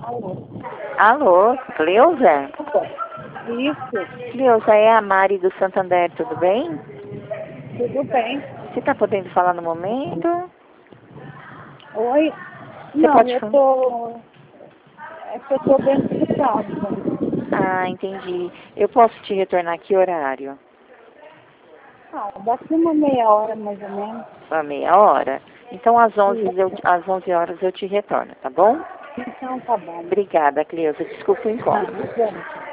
Alô? Alô, Cleusa? Isso, Cleusa, é a Mari do Santander, tudo bem? tudo bem. Você está podendo falar no momento? Oi? Você Não, pode eu falar? tô. É que eu tô dentro de casa. Ah, entendi. Eu posso te retornar que horário? Ah, daqui uma meia hora mais ou menos. Uma meia hora? Então às 11, Isso. às 11 horas eu te retorno, tá bom? Então tá bom. Obrigada, Cleusa. Desculpa o Ah, incômodo. bom.